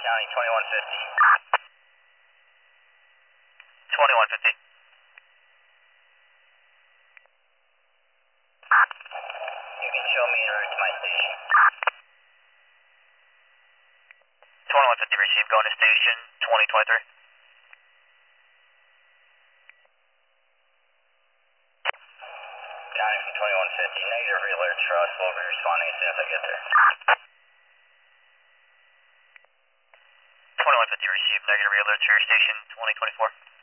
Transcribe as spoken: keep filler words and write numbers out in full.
County twenty-one fifty. twenty-one fifty. You can show me en route to my station. twenty-one fifty received, going to station twenty twenty-three. County from twenty-one fifty, negative realert trust, will be responding as soon as I get there. twenty-one fifty received, negative realert to your station twenty twenty-four.